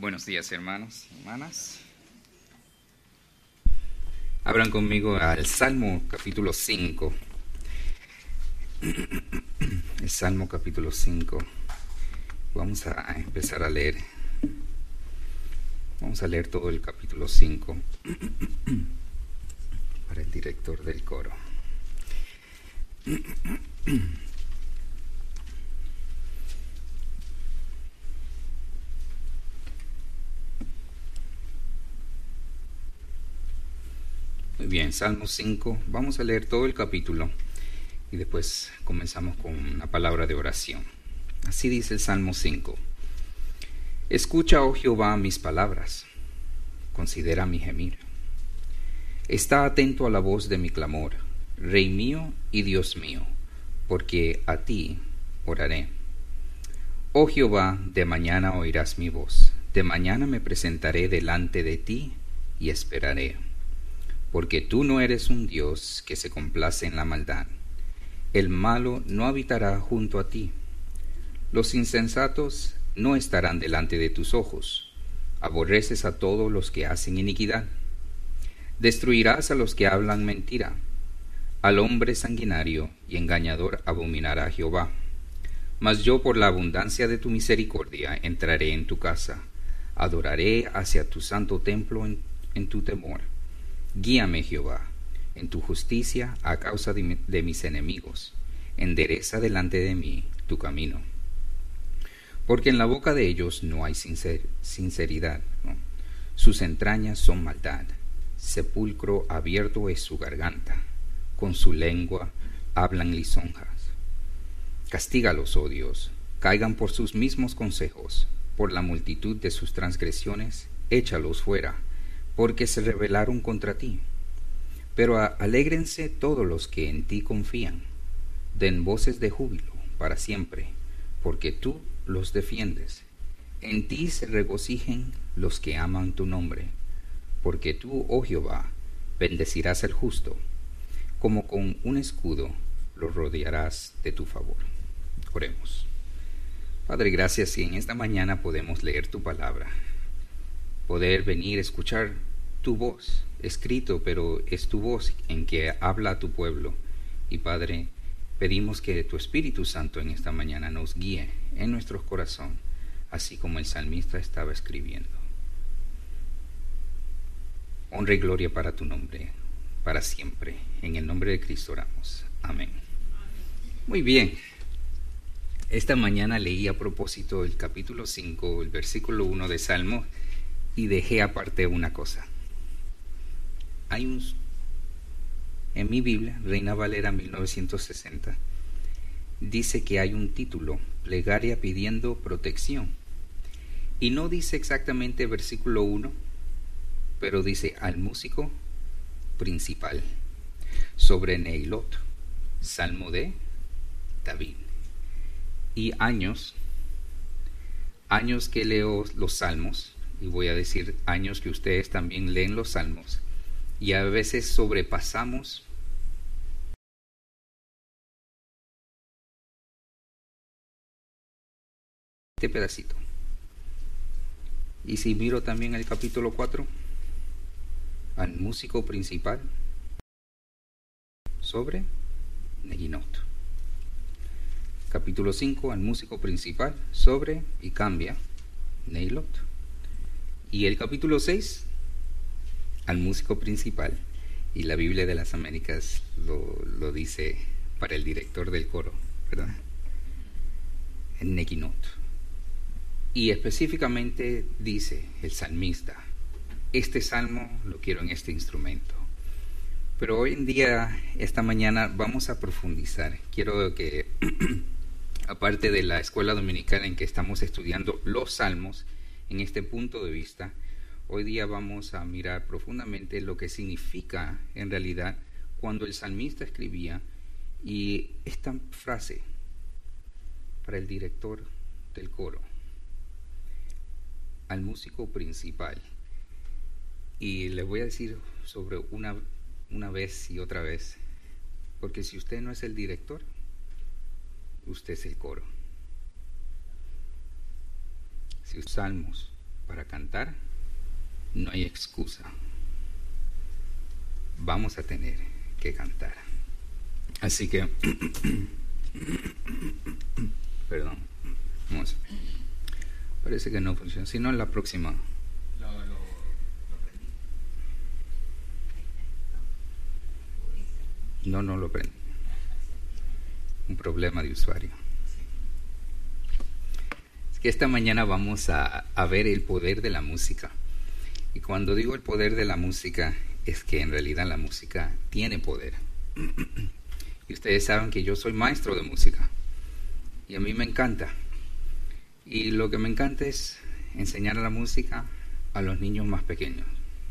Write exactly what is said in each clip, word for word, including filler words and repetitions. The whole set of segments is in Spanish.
Buenos días, hermanos y hermanas. Abran conmigo al Salmo capítulo cinco. El Salmo capítulo cinco. Vamos a empezar a leer. Vamos a leer todo el capítulo cinco para el director del coro. Muy bien, Salmo cinco. Vamos a leer todo el capítulo y después comenzamos con una palabra de oración. Así dice el Salmo cinco. Escucha, oh Jehová, mis palabras, considera mi gemir. Está atento a la voz de mi clamor, Rey mío y Dios mío, porque a ti oraré. Oh Jehová, de mañana oirás mi voz, de mañana me presentaré delante de ti y esperaré. Porque tú no eres un Dios que se complace en la maldad. El malo no habitará junto a ti. Los insensatos no estarán delante de tus ojos. Aborreces a todos los que hacen iniquidad. Destruirás a los que hablan mentira. Al hombre sanguinario y engañador abominará Jehová. Mas yo por la abundancia de tu misericordia entraré en tu casa. Adoraré hacia tu santo templo en, en tu temor. Guíame, Jehová, en tu justicia a causa de, mi, de mis enemigos. Endereza delante de mí tu camino. Porque en la boca de ellos no hay sincer, sinceridad, ¿no? Sus entrañas son maldad. Sepulcro abierto es su garganta. Con su lengua hablan lisonjas. Castígalos, oh Dios, caigan por sus mismos consejos. Por la multitud de sus transgresiones, échalos fuera. Porque se rebelaron contra ti. Pero a, alégrense todos los que en ti confían, den voces de júbilo para siempre, porque tú los defiendes. En ti se regocijen los que aman tu nombre, porque tú, oh Jehová, bendecirás al justo, como con un escudo lo rodearás de tu favor. Oremos. Padre, gracias si en esta mañana podemos leer tu palabra. Poder venir a escuchar tu voz, escrito, pero es tu voz en que habla a tu pueblo. Y Padre, pedimos que tu Espíritu Santo en esta mañana nos guíe en nuestro corazón, así como el salmista estaba escribiendo. Honra y gloria para tu nombre, para siempre. En el nombre de Cristo oramos. Amén. Muy bien. Esta mañana leí a propósito el capítulo cinco, el versículo uno de Salmo, y dejé aparte una cosa. Hay un, en mi Biblia, Reina Valera mil novecientos sesenta, dice que hay un título, plegaria pidiendo protección. Y no dice exactamente versículo uno, pero dice al músico principal, sobre Neilot, Salmo de David. Y años, años que leo los salmos, y voy a decir años que ustedes también leen los salmos, y a veces sobrepasamos este pedacito. Y si miro también el capítulo cuatro, al músico principal, sobre Neginot. Capítulo cinco, al músico principal, sobre, y cambia, Neilot. Y el capítulo seis, al músico principal, y la Biblia de las Américas lo, lo dice para el director del coro, ¿verdad? En Neginot. Y específicamente dice el salmista, este salmo lo quiero en este instrumento. Pero hoy en día, esta mañana, vamos a profundizar. Quiero que, aparte de la escuela dominical en que estamos estudiando los salmos, en este punto de vista, hoy día vamos a mirar profundamente lo que significa en realidad cuando el salmista escribía, y esta frase para el director del coro, al músico principal. Y les voy a decir sobre una, una vez y otra vez, porque si usted no es el director, usted es el coro. Si salmos para cantar, no hay excusa. Vamos a tener que cantar. Así que, perdón, vamos. Parece que no funciona. Si no, en la próxima. Lo, lo, lo prendí. No, no lo prendí. Un problema de usuario. Es que esta mañana vamos a, a ver el poder de la música. Y cuando digo el poder de la música, es que en realidad la música tiene poder. Y ustedes saben que yo soy maestro de música. Y a mí me encanta. Y lo que me encanta es enseñar la música a los niños más pequeños.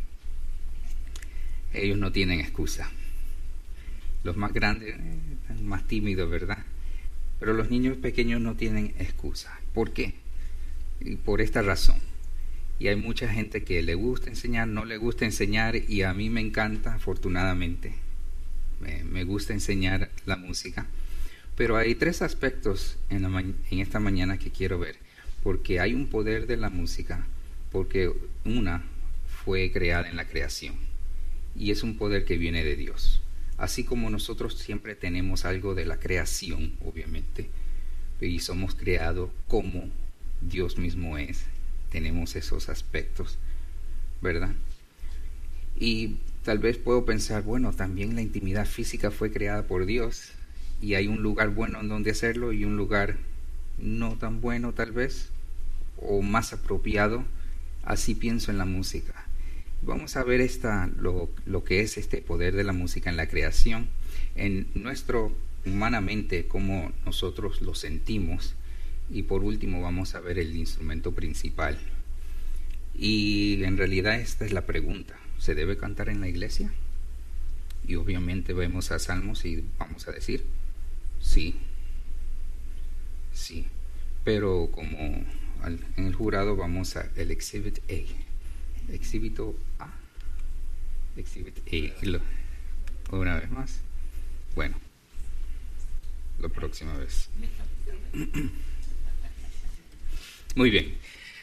Ellos no tienen excusa. Los más grandes eh, están más tímidos, ¿verdad? Pero los niños pequeños no tienen excusa. ¿Por qué? Y por esta razón. Y hay mucha gente que le gusta enseñar, no le gusta enseñar, y a mí me encanta, afortunadamente. Me, me gusta enseñar la música. Pero hay tres aspectos en, la ma- en esta mañana que quiero ver. Porque hay un poder de la música, porque una fue creada en la creación. Y es un poder que viene de Dios. Así como nosotros siempre tenemos algo de la creación, obviamente, y somos creados como Dios mismo es, tenemos esos aspectos, ¿verdad? Y tal vez puedo pensar, bueno, también la intimidad física fue creada por Dios, y hay un lugar bueno en donde hacerlo y un lugar no tan bueno tal vez, o más apropiado. Así pienso en la música. Vamos a ver esta, lo, lo que es este poder de la música en la creación, en nuestro, humanamente, cómo nosotros lo sentimos, y por último vamos a ver el instrumento principal. Y en realidad esta es la pregunta: ¿se debe cantar en la iglesia? Y obviamente vemos a Salmos y vamos a decir sí, sí, pero como al, en el jurado vamos a el Exhibit A. Exhibito A. Exhibit A. Lo, una vez más. Bueno, la próxima vez. Muy bien.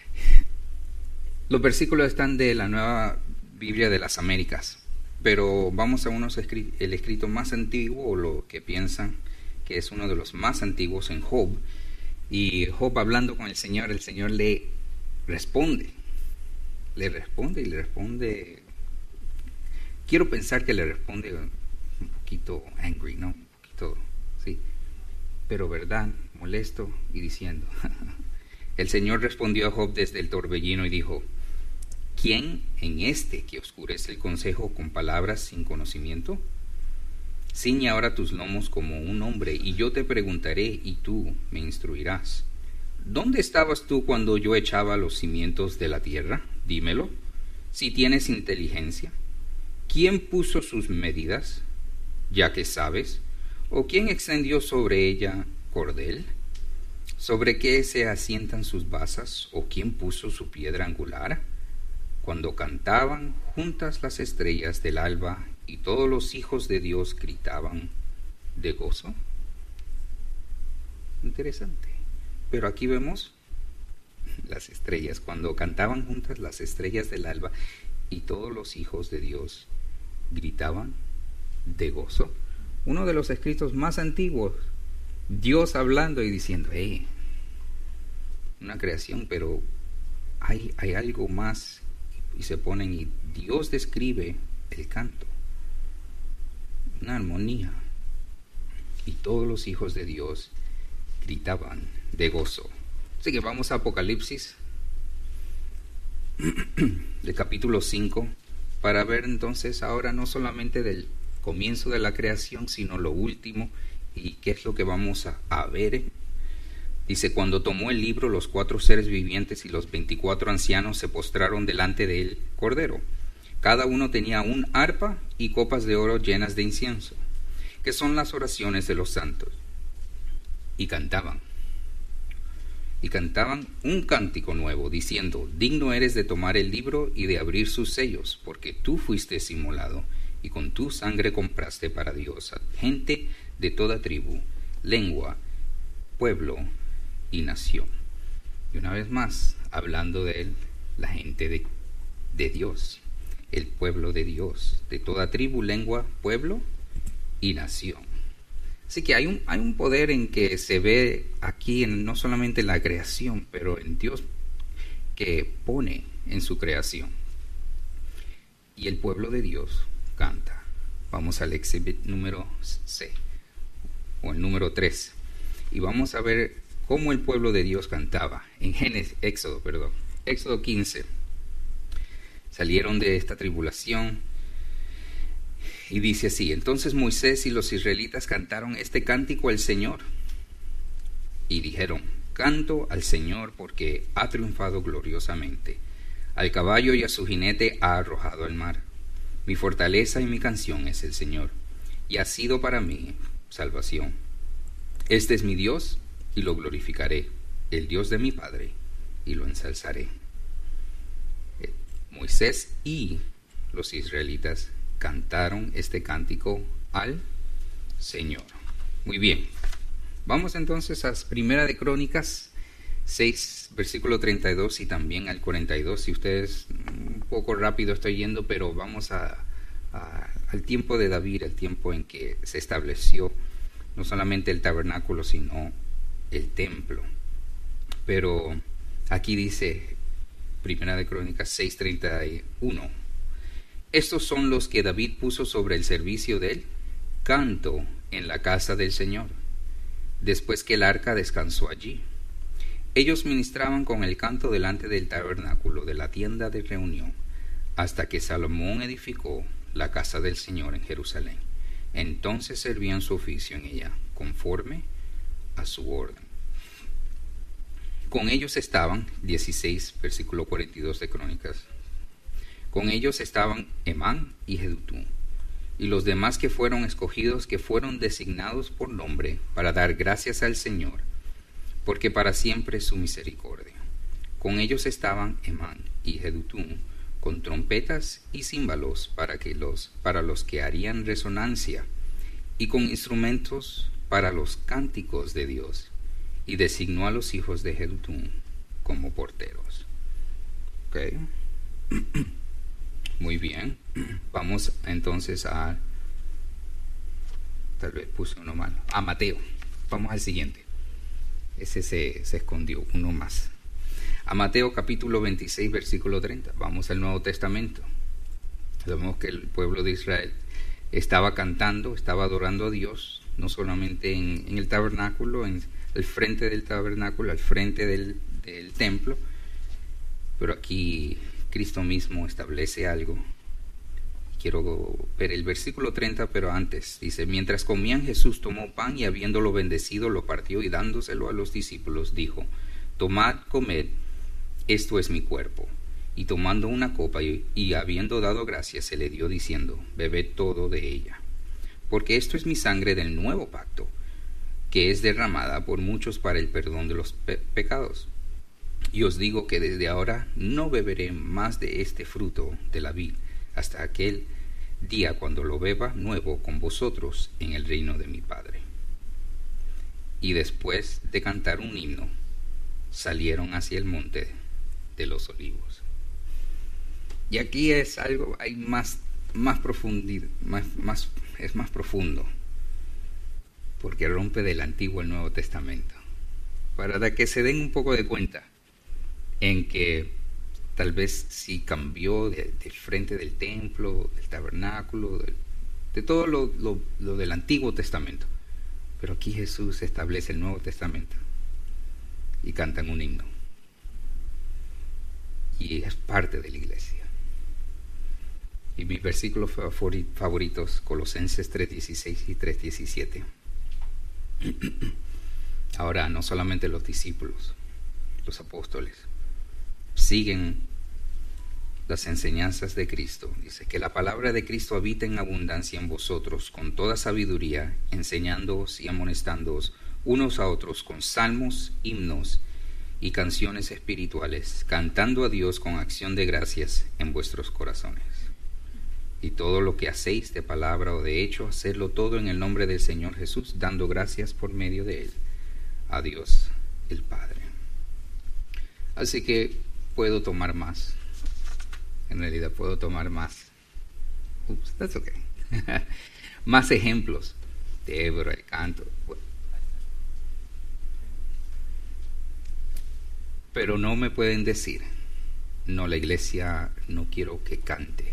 Los versículos están de la Nueva Biblia de las Américas, pero vamos a unos escri- el escrito más antiguo, o lo que piensan que es uno de los más antiguos, en Job. Y Job, hablando con el Señor, el Señor le responde. Le responde y le responde. Quiero pensar que le responde un poquito angry, ¿no? Un poquito, sí. Pero verdad, molesto y diciendo. El Señor respondió a Job desde el torbellino y dijo: ¿quién en este que oscurece el consejo con palabras sin conocimiento? Ciñe ahora tus lomos como un hombre, y yo te preguntaré, y tú me instruirás. ¿Dónde estabas tú cuando yo echaba los cimientos de la tierra? Dímelo, si tienes inteligencia. ¿Quién puso sus medidas, ya que sabes? ¿O quién extendió sobre ella cordel? ¿Sobre qué se asientan sus basas? ¿O quién puso su piedra angular? Cuando cantaban juntas las estrellas del alba y todos los hijos de Dios gritaban de gozo. Interesante. Pero aquí vemos las estrellas, cuando cantaban juntas las estrellas del alba y todos los hijos de Dios gritaban de gozo. Uno de los escritos más antiguos, Dios hablando y diciendo: hey, una creación, pero hay, hay algo más. Y se ponen, y Dios describe el canto, una armonía, y todos los hijos de Dios gritaban de gozo. Así que vamos a Apocalipsis, del capítulo cinco, para ver entonces ahora no solamente del comienzo de la creación, sino lo último, y qué es lo que vamos a, a ver. Dice: cuando tomó el libro, los cuatro seres vivientes y los veinticuatro ancianos se postraron delante del Cordero. Cada uno tenía un arpa y copas de oro llenas de incienso, que son las oraciones de los santos. Y cantaban. Y cantaban un cántico nuevo, diciendo: digno eres de tomar el libro y de abrir sus sellos, porque tú fuiste inmolado, y con tu sangre compraste para Dios a gente de toda tribu, lengua, pueblo y nación. Y una vez más, hablando de él, la gente de, de Dios, el pueblo de Dios, de toda tribu, lengua, pueblo y nación. Así que hay un, hay un poder en que se ve aquí, en, no solamente en la creación, pero en Dios que pone en su creación. Y el pueblo de Dios canta. Vamos al exhibit número C, o el número tres, y vamos a ver cómo el pueblo de Dios cantaba en Génesis, Éxodo, perdón, Éxodo quince. Salieron de esta tribulación y dice así: entonces Moisés y los israelitas cantaron este cántico al Señor y dijeron: canto al Señor porque ha triunfado gloriosamente, al caballo y a su jinete ha arrojado al mar. Mi fortaleza y mi canción es el Señor, y ha sido para mí salvación. Este es mi Dios, y lo glorificaré, el Dios de mi Padre, y lo ensalzaré. Eh, Moisés y los israelitas cantaron este cántico al Señor. Muy bien. Vamos entonces a Primera de Crónicas seis, versículo treinta y dos y también al cuarenta y dos. Si ustedes, un poco rápido estoy yendo, pero vamos a, a, al tiempo de David, el tiempo en que se estableció no solamente el tabernáculo, sino el templo. Pero aquí dice Primera de Crónicas seis, treinta y uno: estos son los que David puso sobre el servicio de él, canto en la casa del Señor, después que el arca descansó allí. Ellos ministraban con el canto delante del tabernáculo de la tienda de reunión, hasta que Salomón edificó la casa del Señor en Jerusalén. Entonces servían su oficio en ella, conforme a su orden. Con ellos estaban, dieciséis, versículo cuarenta y dos de Crónicas, con ellos estaban Emán y Jedutún, y los demás que fueron escogidos, que fueron designados por nombre, para dar gracias al Señor, porque para siempre es su misericordia. Con ellos estaban Emán y Jedutún, con trompetas y címbalos para, que los, para los que harían resonancia, y con instrumentos para los cánticos de Dios, y designó a los hijos de Jedutún como porteros. ¿Ok? Muy bien. Vamos entonces a... Tal vez puse uno mal. A Mateo. Vamos al siguiente. Ese se, se escondió, uno más. A Mateo capítulo veintiséis, versículo treinta. Vamos al Nuevo Testamento. Vemos que el pueblo de Israel estaba cantando, estaba adorando a Dios, no solamente en, en el tabernáculo, en el frente del tabernáculo, al frente del, del templo, pero aquí Cristo mismo establece algo. Quiero ver el versículo treinta, pero antes dice: mientras comían, Jesús tomó pan y habiéndolo bendecido, lo partió y dándoselo a los discípulos, dijo: tomad, comed, esto es mi cuerpo. Y tomando una copa y, y habiendo dado gracias, se le dio diciendo: bebed todo de ella, porque esto es mi sangre del nuevo pacto, que es derramada por muchos para el perdón de los pe- pecados. Y os digo que desde ahora no beberé más de este fruto de la vid, hasta aquel día cuando lo beba nuevo con vosotros en el reino de mi Padre. Y después de cantar un himno, salieron hacia el monte de los olivos. Y aquí es algo, hay más, más profundidad, más, más, es más profundo, porque rompe del Antiguo al Nuevo Testamento, para que se den un poco de cuenta en que tal vez sí cambió de, del frente del templo, del tabernáculo, de, de todo lo, lo, lo del Antiguo Testamento. Pero aquí Jesús establece el Nuevo Testamento y cantan un himno. Y es parte de la iglesia. Y mis versículos favoritos, Colosenses tres dieciséis y tres diecisiete. Ahora, no solamente los discípulos, los apóstoles, siguen las enseñanzas de Cristo. Dice que la palabra de Cristo habita en abundancia en vosotros, con toda sabiduría, enseñándoos y amonestándoos unos a otros con salmos, himnos y canciones espirituales, cantando a Dios con acción de gracias en vuestros corazones. Y todo lo que hacéis de palabra o de hecho, hacedlo todo en el nombre del Señor Jesús, dando gracias por medio de Él a Dios el Padre. Así que puedo tomar más. En realidad puedo tomar más. Oops, that's okay. Más ejemplos. Débora, el canto. Pero no me pueden decir, no, la iglesia no quiero que cante.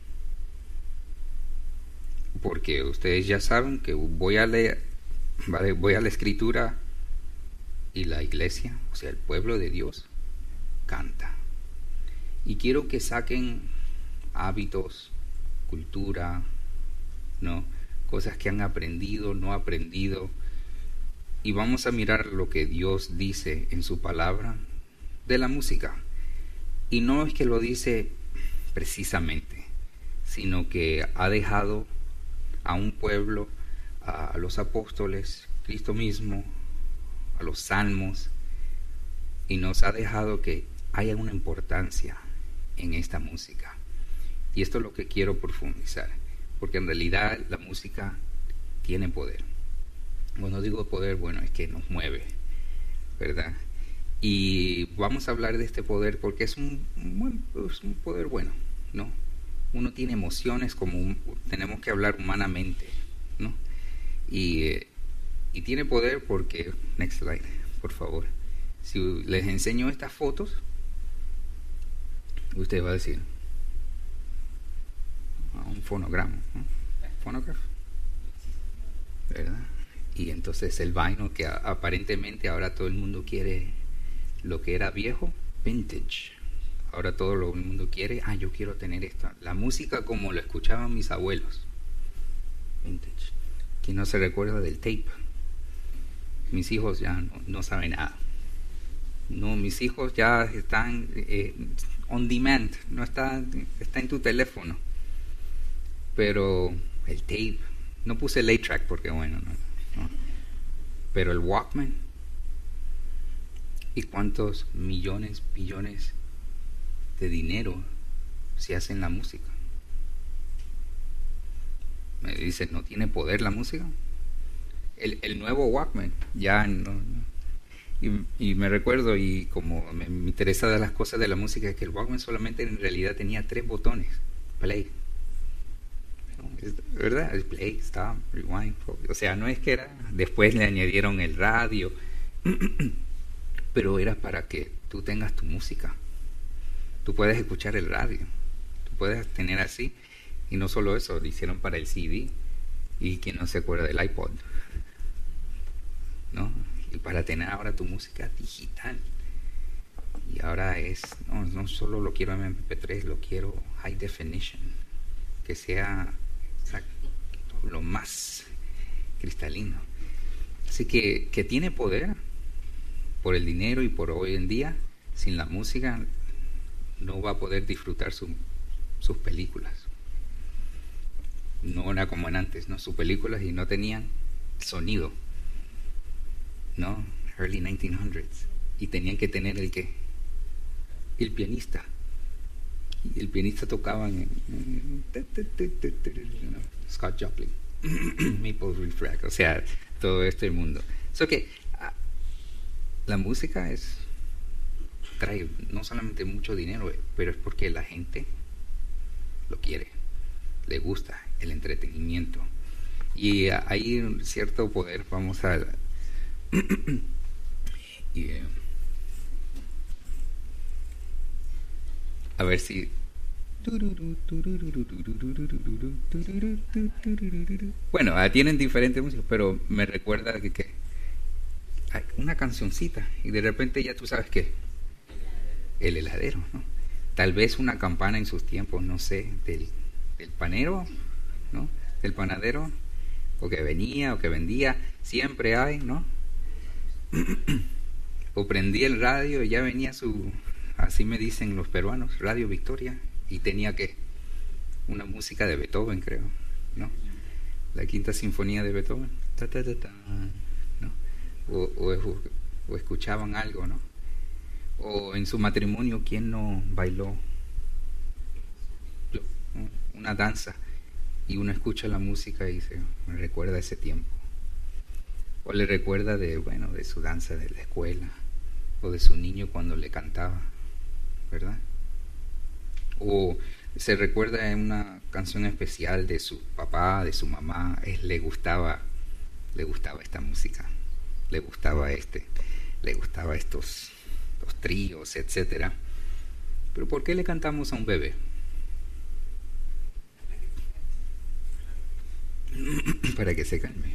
Porque ustedes ya saben que voy a leer, vale, voy a la escritura y la iglesia, o sea, el pueblo de Dios, canta. Y quiero que saquen hábitos, cultura, ¿no? Cosas que han aprendido, no aprendido. Y vamos a mirar lo que Dios dice en su palabra de la música. Y no es que lo dice precisamente, sino que ha dejado a un pueblo, a los apóstoles, Cristo mismo, a los salmos, y nos ha dejado que haya una importancia en esta música. Y esto es lo que quiero profundizar, porque en realidad la música tiene poder. Cuando digo poder, bueno, es que nos mueve, ¿verdad? Y vamos a hablar de este poder porque es un, un, es un poder bueno, ¿no? Uno tiene emociones como un, tenemos que hablar humanamente, ¿no? Y, eh, y tiene poder porque, next slide, por favor. Si les enseño estas fotos, usted va a decir, ah, un fonograma, ¿no? Fonograph, ¿verdad? Y entonces el vaino que a, aparentemente ahora todo el mundo quiere lo que era viejo, vintage. Ahora todo el mundo quiere, ah, yo quiero tener esto. La música como lo escuchaban mis abuelos, vintage. ¿Quién no se recuerda del tape? Mis hijos ya no, no saben nada. No, mis hijos ya están eh, on demand, no está, está en tu teléfono. Pero el tape, no puse el eight track porque bueno, no, no. Pero el Walkman, ¿y cuántos millones, billones de dinero se hace en la música? Me dicen, ¿no tiene poder la música? El, el nuevo Walkman, ya no, no. Y, y me recuerdo, y como me, me interesa de las cosas de la música, es que el Walkman solamente en realidad tenía tres botones: play, ¿verdad? El play, stop, rewind. O sea, no es que era, después le añadieron el radio, pero era para que tú tengas tu música. Tú puedes escuchar el radio, tú puedes tener así. Y no solo eso, lo hicieron para el C D. Y quien no se acuerda del iPod, ¿no? Y para tener ahora tu música digital. Y ahora es, no, no solo lo quiero en M P tres, lo quiero high definition, que sea lo más cristalino. Así que, que tiene poder por el dinero, y por hoy en día, sin la música, no va a poder disfrutar su, sus películas. No era como en antes, ¿no? Sus películas y no tenían sonido, ¿no? Early nineteen hundreds. Y tenían que tener el que el pianista. Y el pianista tocaba en, en Scott Joplin, Maple Leaf Rag, o sea, todo este mundo. So que uh, la música es trae no solamente mucho dinero, pero es porque la gente lo quiere, le gusta el entretenimiento, y uh, hay un cierto poder. Vamos a y, eh, a ver si bueno, uh, tienen diferentes músicas, pero me recuerda que, que hay una cancioncita y de repente ya tú sabes que el heladero, ¿no? Tal vez una campana en sus tiempos, no sé, del, del panero, ¿no? Del panadero, o que venía o que vendía, siempre hay, ¿no? O prendía el radio y ya venía su, así me dicen los peruanos, Radio Victoria, y tenía que una música de Beethoven, creo, ¿no? La quinta sinfonía de Beethoven, ta, ta, ta, ta, ¿no? O, o, o escuchaban algo, ¿no? O en su matrimonio, ¿quién no bailó, ¿no? Una danza? Y uno escucha la música y se me recuerda ese tiempo. O le recuerda de, bueno, de su danza de la escuela, o de su niño cuando le cantaba, ¿verdad? O se recuerda en una canción especial de su papá, de su mamá, él le gustaba, le gustaba esta música, le gustaba este, le gustaba estos, los tríos, etcétera. Pero ¿por qué le cantamos a un bebé? Para que se calme.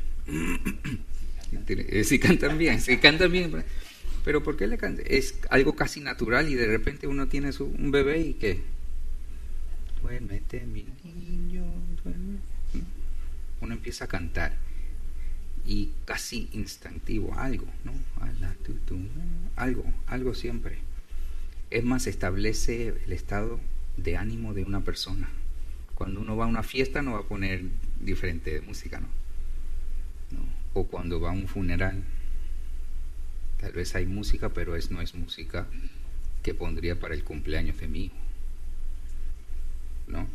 Si cantan bien, si cantan bien. Pero ¿por qué le cantan? Es algo casi natural y de repente uno tiene su, un bebé y que duérmete mi niño, duerme. Uno empieza a cantar y casi instintivo, algo, ¿no? Algo, algo siempre. Es más, establece el estado de ánimo de una persona. Cuando uno va a una fiesta no va a poner diferente de música, ¿no? ¿No? O cuando va a un funeral, tal vez hay música, pero es, no es música que pondría para el cumpleaños de mi hijo, ¿no?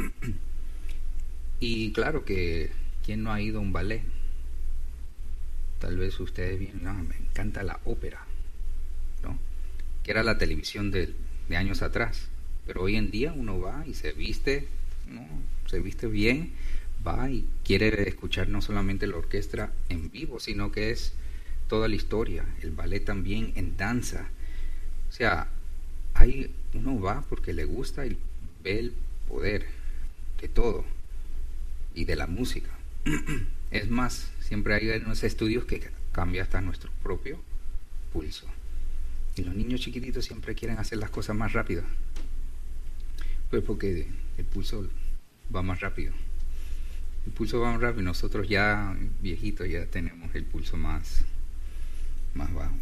Y claro que, ¿quién no ha ido a un ballet? Tal vez ustedes bien, no, me encanta la ópera, ¿no? Que era la televisión de, de años atrás, pero hoy en día uno va y se viste, ¿no? Se viste bien, va y quiere escuchar no solamente la orquesta en vivo, sino que es toda la historia, el ballet también en danza. O sea, hay, uno va porque le gusta y ve el poder de todo y de la música. Es más, siempre hay unos estudios que cambia hasta nuestro propio pulso. Y los niños chiquititos siempre quieren hacer las cosas más rápido, pues porque el pulso va más rápido. El pulso va más rápido. Nosotros ya viejitos ya tenemos el pulso más, más bajo.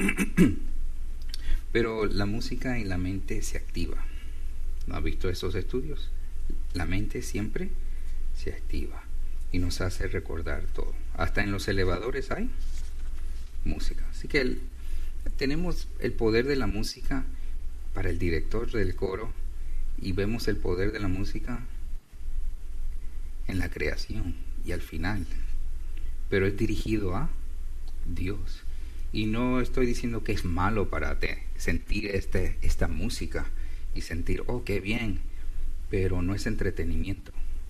Pero la música y la mente se activa. ¿No has visto esos estudios? La mente siempre se activa y nos hace recordar todo. Hasta en los elevadores hay música. Así que el, tenemos el poder de la música para el director del coro y vemos el poder de la música en la creación y al final. Pero es dirigido a Dios. Y no estoy diciendo que es malo para te sentir este, esta música y sentir, oh, qué bien, pero no es entretenimiento.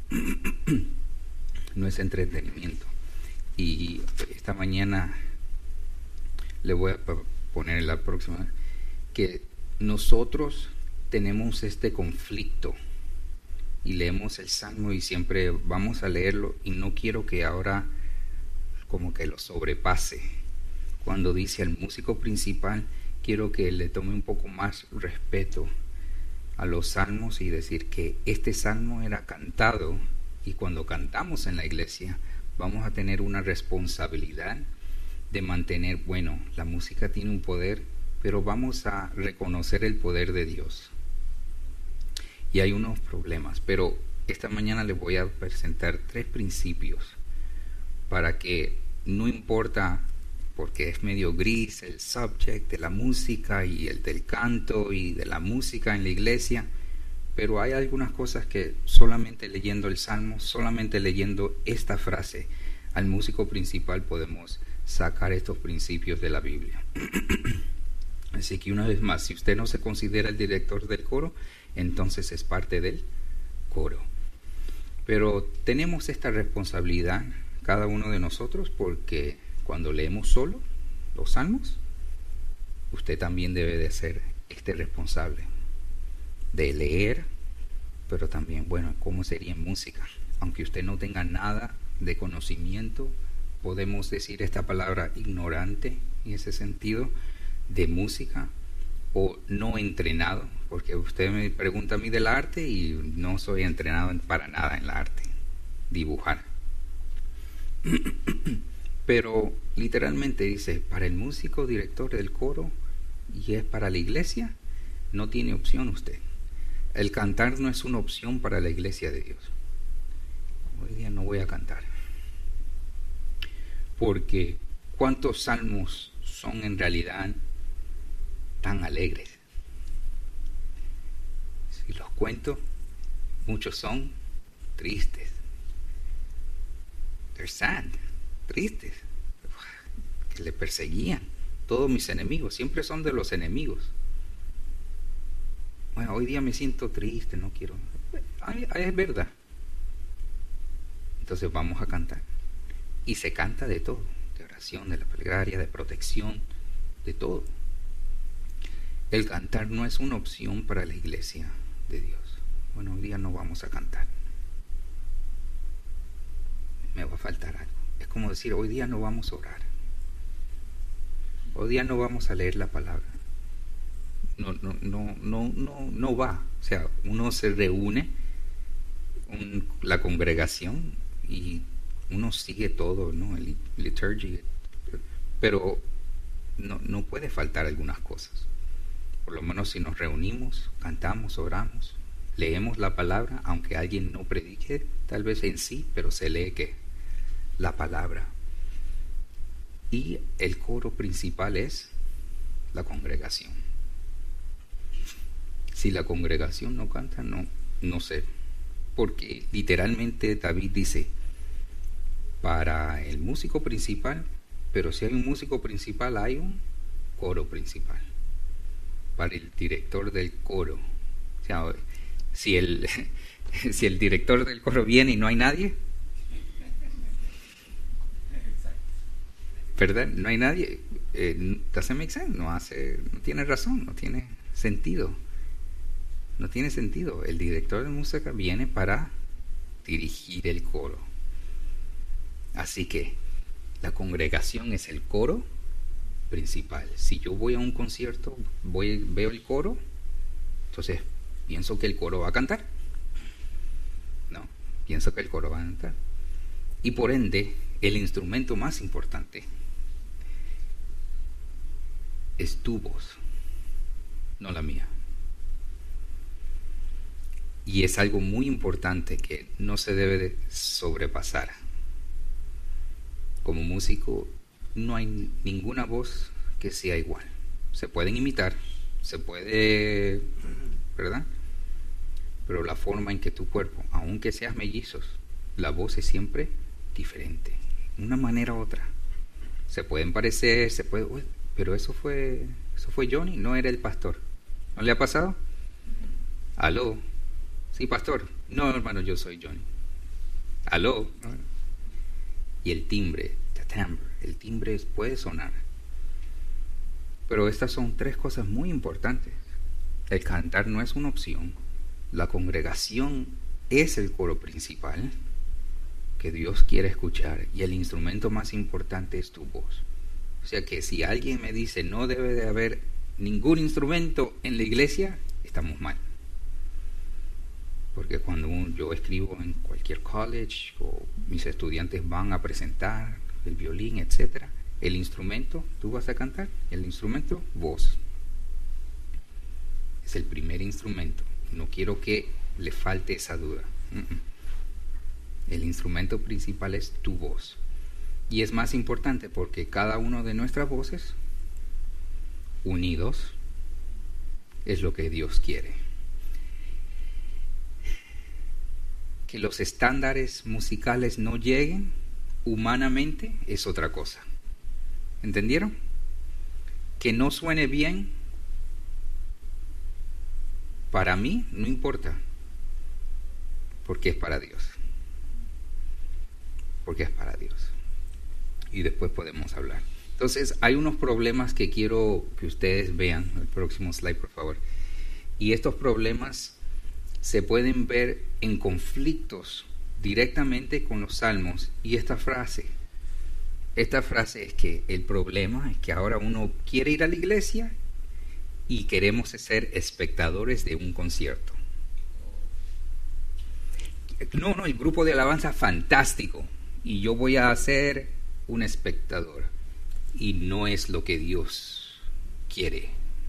No es entretenimiento. Y esta mañana le voy a poner en la próxima que nosotros tenemos este conflicto y leemos el Salmo y siempre vamos a leerlo y no quiero que ahora como que lo sobrepase. Cuando dice al músico principal, quiero que le tome un poco más respeto a los salmos y decir que este salmo era cantado, y cuando cantamos en la iglesia vamos a tener una responsabilidad de mantener, bueno, la música tiene un poder, pero vamos a reconocer el poder de Dios. Y hay unos problemas, pero esta mañana les voy a presentar tres principios para que no importa, porque es medio gris el subject de la música y el del canto y de la música en la iglesia, pero hay algunas cosas que solamente leyendo el Salmo, solamente leyendo esta frase al músico principal podemos sacar estos principios de la Biblia. Así que una vez más, si usted no se considera el director del coro, entonces es parte del coro. Pero tenemos esta responsabilidad cada uno de nosotros porque cuando leemos solo los salmos, usted también debe de ser este responsable de leer, pero también, bueno, ¿cómo sería en música? Aunque usted no tenga nada de conocimiento, podemos decir esta palabra ignorante en ese sentido de música o no entrenado, porque usted me pregunta a mí del arte y no soy entrenado para nada en el arte, dibujar. Pero literalmente dice, para el músico director del coro y es para la iglesia, no tiene opción usted. El cantar no es una opción para la iglesia de Dios. Hoy día no voy a cantar. Porque ¿cuántos salmos son en realidad tan alegres? Si los cuento, muchos son tristes. They're sad, tristes, que le perseguían. Todos mis enemigos, siempre son de los enemigos. Bueno, hoy día me siento triste, no quiero. Ay, ay, es verdad. Entonces vamos a cantar. Y se canta de todo, de oración, de la plegaria, de protección, de todo. El cantar no es una opción para la iglesia de Dios. Bueno, hoy día no vamos a cantar. Me va a faltar algo. Es como decir, hoy día no vamos a orar. Hoy día no vamos a leer la palabra. No, no, no, no, no, no va. O sea, uno se reúne, un, la congregación, y uno sigue todo, ¿no? El liturgy, pero no, no puede faltar algunas cosas. Por lo menos si nos reunimos, cantamos, oramos, leemos la palabra, aunque alguien no predique tal vez en sí, pero se lee que la palabra. Y el coro principal es la congregación. Si la congregación no canta, no, no sé. Porque literalmente David dice, para el músico principal, pero si hay un músico principal, hay un coro principal. Para el director del coro. O sea, si el, si el director del coro viene y no hay nadie, ¿verdad? No hay nadie. Eh, doesn't make sense, no hace, no tiene razón, no tiene sentido. No tiene sentido. El director de música viene para dirigir el coro. Así que la congregación es el coro principal. Si yo voy a un concierto, voy, veo el coro, entonces pienso que el coro va a cantar. No, pienso que el coro va a cantar. Y por ende, el instrumento más importante es tu voz, no la mía. Y es algo muy importante que no se debe de sobrepasar. Como músico, no hay ninguna voz que sea igual. Se pueden imitar, se puede, ¿verdad? Pero la forma en que tu cuerpo, aunque seas mellizos, la voz es siempre diferente, de una manera u otra. Se pueden parecer, se puede, uy, pero eso fue, eso fue Johnny, no era el pastor. ¿No le ha pasado? ¿Aló? Sí, pastor. No, hermano, yo soy Johnny. ¿Aló? Y el timbre, the timbre, el timbre puede sonar. Pero estas son tres cosas muy importantes. El cantar no es una opción. La congregación es el coro principal que Dios quiere escuchar, y el instrumento más importante es tu voz. O sea que si alguien me dice no debe de haber ningún instrumento en la iglesia, estamos mal. Porque cuando yo escribo en cualquier college o mis estudiantes van a presentar el violín, etcétera, el instrumento, tú vas a cantar, el instrumento, voz. Es el primer instrumento. No quiero que le falte esa duda. El instrumento principal es tu voz. Y es más importante porque cada una de nuestras voces, unidos, es lo que Dios quiere. Que los estándares musicales no lleguen humanamente es otra cosa. ¿Entendieron? Que no suene bien, para mí no importa, porque es para Dios. Porque es para Dios. Y después podemos hablar. Entonces, hay unos problemas que quiero que ustedes vean. El próximo slide, por favor. Y estos problemas se pueden ver en conflictos directamente con los salmos. Y esta frase, esta frase es que el problema es que ahora uno quiere ir a la iglesia y queremos ser espectadores de un concierto. No, no, el grupo de alabanza fantástico y yo voy a ser un espectador, y no es lo que Dios quiere.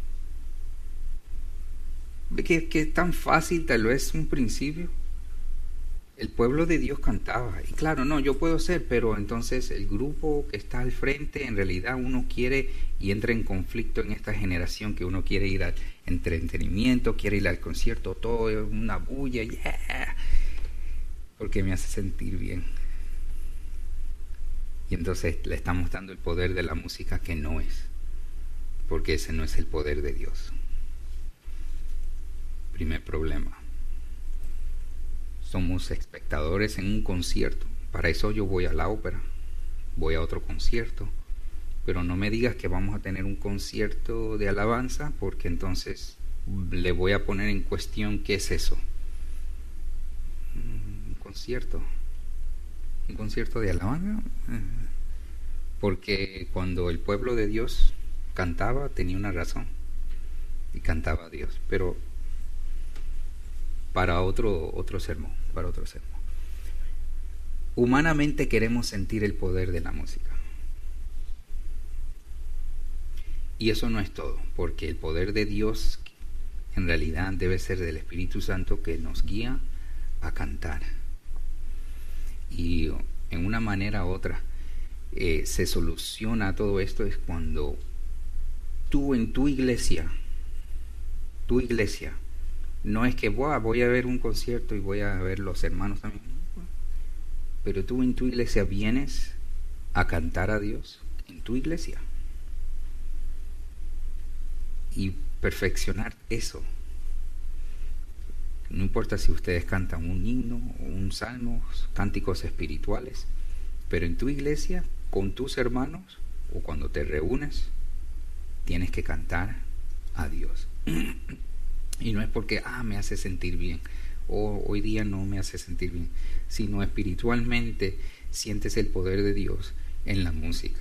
¿Ve que, que es tan fácil tal vez un principio? El pueblo de Dios cantaba, y claro, no, yo puedo ser, pero entonces el grupo que está al frente, en realidad uno quiere, y entra en conflicto en esta generación, que uno quiere ir al entretenimiento, quiere ir al concierto, todo es una bulla, yeah, porque me hace sentir bien. Y entonces le estamos dando el poder de la música que no es, porque ese no es el poder de Dios. Primer problema. Somos espectadores en un concierto. Para eso yo voy a la ópera, voy a otro concierto. Pero no me digas que vamos a tener un concierto de alabanza, porque entonces le voy a poner en cuestión qué es eso. Un concierto. Un concierto de alabanza. Porque cuando el pueblo de Dios cantaba, tenía una razón. Y cantaba a Dios. Pero para otro, otro sermón, para otro sermón. Humanamente queremos sentir el poder de la música. Y eso no es todo, porque el poder de Dios en realidad debe ser del Espíritu Santo que nos guía a cantar. Y en una manera u otra eh, se soluciona todo esto es cuando tú en tu iglesia, tu iglesia, no es que voy a, voy a ver un concierto y voy a ver los hermanos también, pero tú en tu iglesia vienes a cantar a Dios en tu iglesia. Y perfeccionar eso. No importa si ustedes cantan un himno o un salmo, cánticos espirituales, pero en tu iglesia, con tus hermanos o cuando te reúnes, tienes que cantar a Dios. Y no es porque, ah, me hace sentir bien, o hoy día no me hace sentir bien, sino espiritualmente sientes el poder de Dios en la música.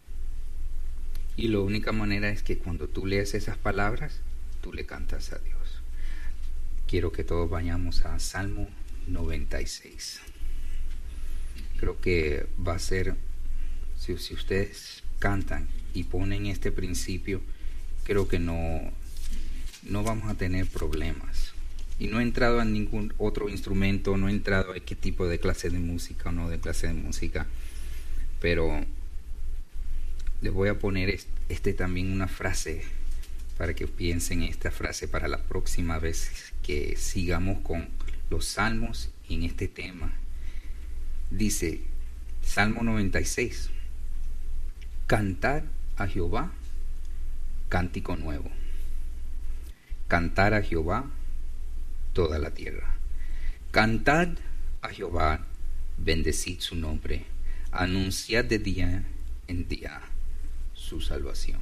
Y la única manera es que cuando tú lees esas palabras, tú le cantas a Dios. Quiero que todos vayamos a Salmo noventa y seis. Creo que va a ser, si, si ustedes cantan y ponen este principio, creo que no, no vamos a tener problemas. Y no he entrado a ningún otro instrumento, no he entrado a qué tipo de clase de música o no de clase de música, pero les voy a poner este, este también una frase para que piensen esta frase para la próxima vez que sigamos con los salmos y en este tema. Dice Salmo noventa y seis: cantar a Jehová cántico nuevo, cantar a Jehová toda la tierra, cantad a Jehová, bendecid su nombre, anunciad de día en día su salvación.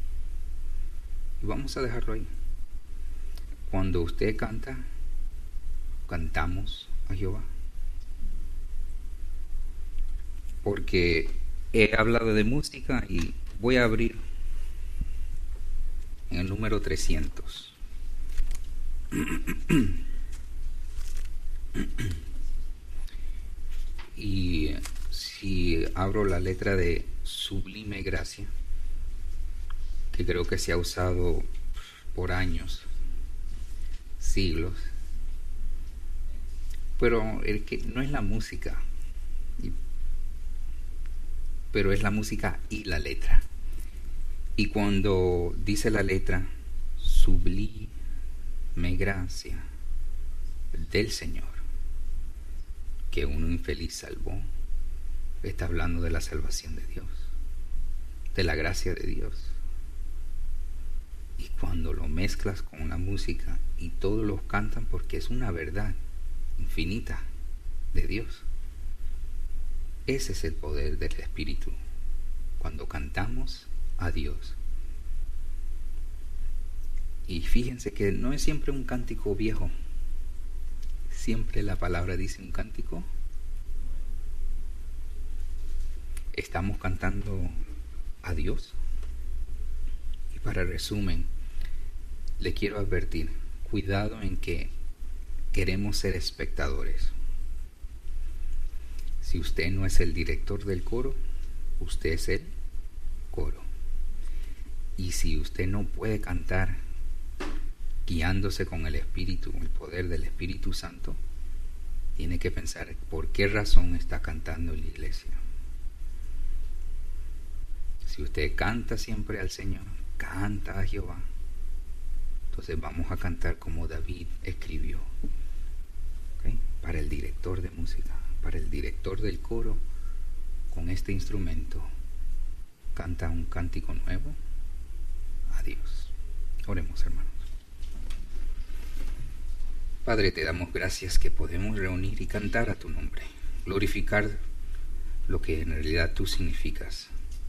Y vamos a dejarlo ahí. Cuando usted canta, cantamos a Jehová. Porque he hablado de música y voy a abrir en el número trescientos. Y si abro la letra de Sublime Gracia, que creo que se ha usado por años, siglos, pero el que no es la música, pero es la música y la letra. Y cuando dice la letra sublime gracia del Señor que un infeliz salvó, está hablando de la salvación de Dios, de la gracia de Dios. Y cuando lo mezclas con la música y todos los cantan, porque es una verdad infinita de Dios, ese es el poder del Espíritu, cuando cantamos a Dios. Y fíjense que no es siempre un cántico viejo, siempre la palabra dice un cántico. Estamos cantando a Dios. Y para resumen, le quiero advertir, cuidado en que queremos ser espectadores. Si usted no es el director del coro, usted es el coro. Y si usted no puede cantar guiándose con el Espíritu, el poder del Espíritu Santo, tiene que pensar por qué razón está cantando en la iglesia. Si usted canta siempre al Señor, canta a Jehová, entonces vamos a cantar como David escribió, ¿okay? Para el director de música, para el director del coro, con este instrumento, canta un cántico nuevo a Dios. Oremos, hermanos. Padre, te damos gracias que podemos reunir y cantar a tu nombre, glorificar lo que en realidad tú significas.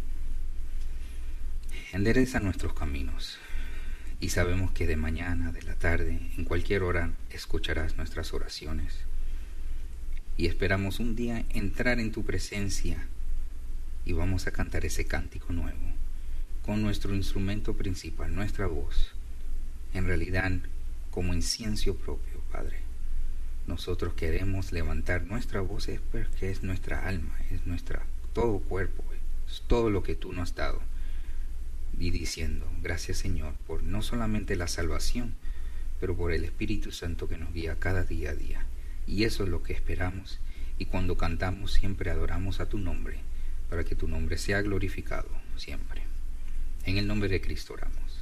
Endereza nuestros caminos y sabemos que de mañana, de la tarde, en cualquier hora escucharás nuestras oraciones. Y esperamos un día entrar en tu presencia y vamos a cantar ese cántico nuevo con nuestro instrumento principal, nuestra voz, en realidad como incienso propio, Padre. Nosotros queremos levantar nuestra voz es porque es nuestra alma, es nuestra todo cuerpo, es todo lo que tú nos has dado. Y diciendo, gracias Señor, por no solamente la salvación, pero por el Espíritu Santo que nos guía cada día a día. Y eso es lo que esperamos. Y cuando cantamos siempre adoramos a tu nombre, para que tu nombre sea glorificado siempre. En el nombre de Cristo oramos.